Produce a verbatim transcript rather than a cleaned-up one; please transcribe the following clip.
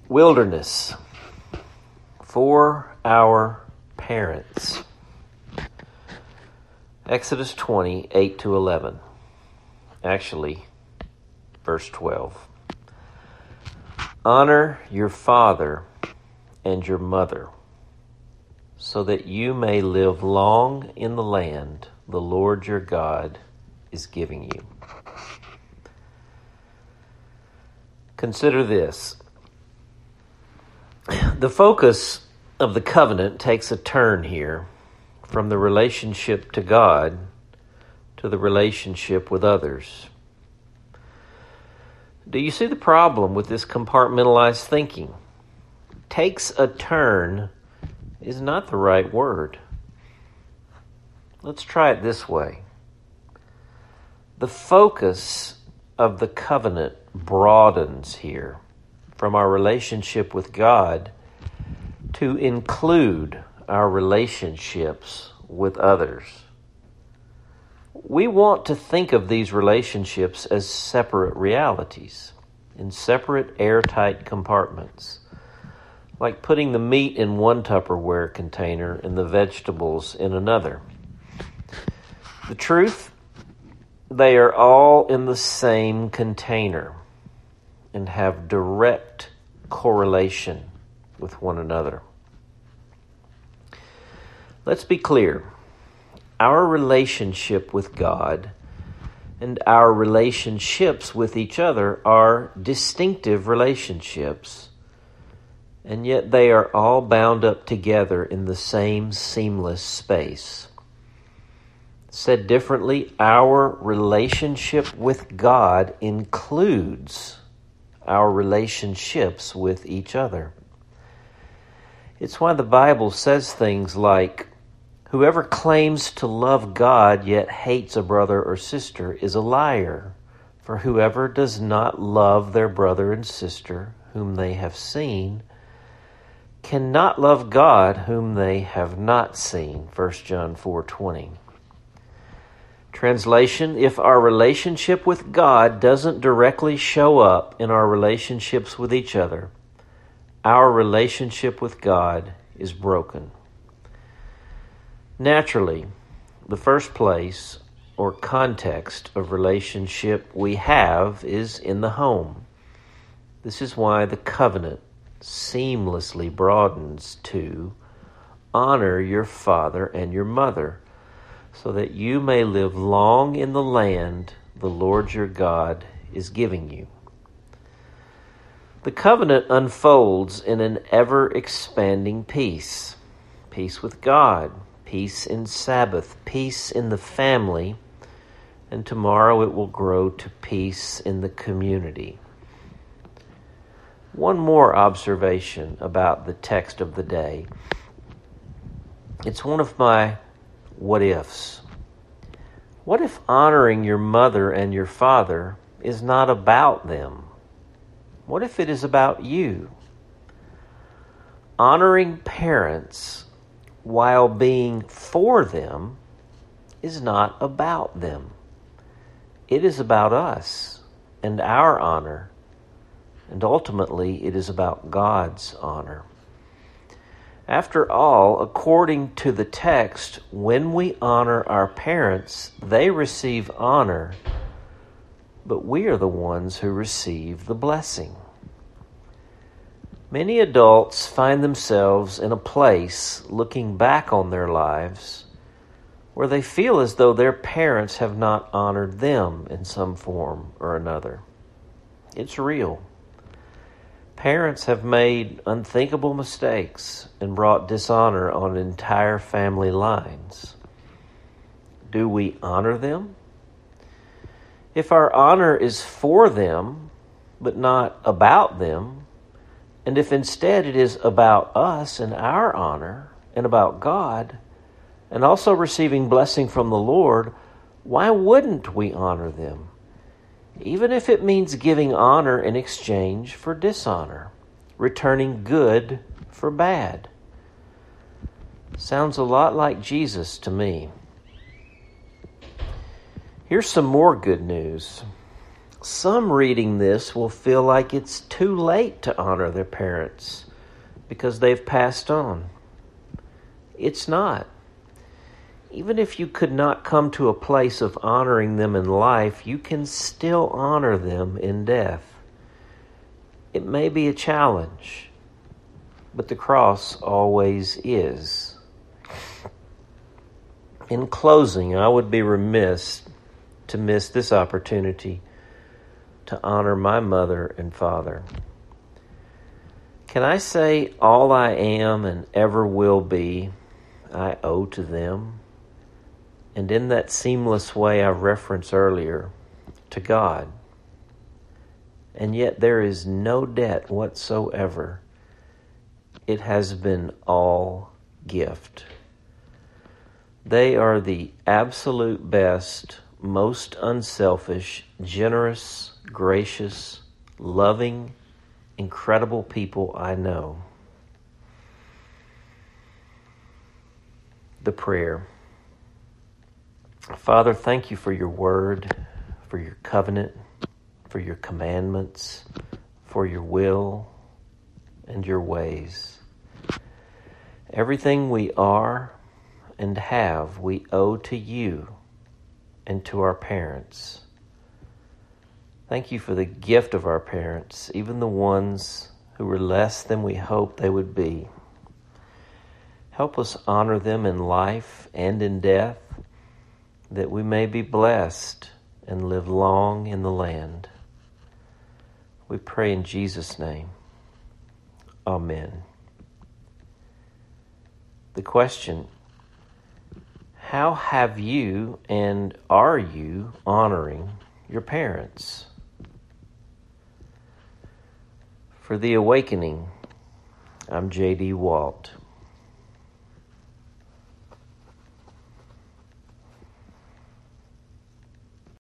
Wilderness for our parents. Exodus twenty, eight to eleven. Actually, verse twelve. Honor your father and your mother, so that you may live long in the land the Lord your God is giving you. Consider this. The focus of the covenant takes a turn here from the relationship to God to the relationship with others. Do you see the problem with this compartmentalized thinking? Takes a turn is not the right word. Let's try it this way. The focus of the covenant broadens here from our relationship with God to include our relationships with others. We want to think of these relationships as separate realities, in separate airtight compartments, like putting the meat in one Tupperware container and the vegetables in another. The truth, they are all in the same container and have direct correlation with one another. Let's be clear. Our relationship with God and our relationships with each other are distinctive relationships, and yet they are all bound up together in the same seamless space. Said differently, our relationship with God includes our relationships with each other. It's why the Bible says things like, whoever claims to love God yet hates a brother or sister is a liar, for whoever does not love their brother and sister whom they have seen cannot love God whom they have not seen, First John four twenty. Translation, if our relationship with God doesn't directly show up in our relationships with each other, our relationship with God is broken. Naturally, the first place or context of relationship we have is in the home. This is why the covenant seamlessly broadens to honor your father and your mother, so that you may live long in the land the Lord your God is giving you. The covenant unfolds in an ever-expanding peace. Peace with God, peace in Sabbath, peace in the family, and tomorrow it will grow to peace in the community. One more observation about the text of the day. It's one of my what ifs. What if honoring your mother and your father is not about them? What if it is about you? Honoring parents while being for them is not about them. It is about us and our honor, and ultimately it is about God's honor. After all, according to the text, when we honor our parents, they receive honor, but we are the ones who receive the blessing. Many adults find themselves in a place looking back on their lives where they feel as though their parents have not honored them in some form or another. It's real. Parents have made unthinkable mistakes and brought dishonor on entire family lines. Do we honor them? If our honor is for them, but not about them, and if instead it is about us and our honor and about God, and also receiving blessing from the Lord, why wouldn't we honor them? Even if it means giving honor in exchange for dishonor, returning good for bad. Sounds a lot like Jesus to me. Here's some more good news. Some reading this will feel like it's too late to honor their parents because they've passed on. It's not. Even if you could not come to a place of honoring them in life, you can still honor them in death. It may be a challenge, but the cross always is. In closing, I would be remiss to miss this opportunity to honor my mother and father. Can I say all I am and ever will be, I owe to them? And in that seamless way I referenced earlier, to God. And yet there is no debt whatsoever. It has been all gift. They are the absolute best, most unselfish, generous, gracious, loving, incredible people I know. The prayer. Father, thank you for your word, for your covenant, for your commandments, for your will and your ways. Everything we are and have, we owe to you and to our parents. Thank you for the gift of our parents, even the ones who were less than we hoped they would be. Help us honor them in life and in death, that we may be blessed and live long in the land. We pray in Jesus' name. Amen. The question: how have you and are you honoring your parents? For The Awakening, I'm J D Walt.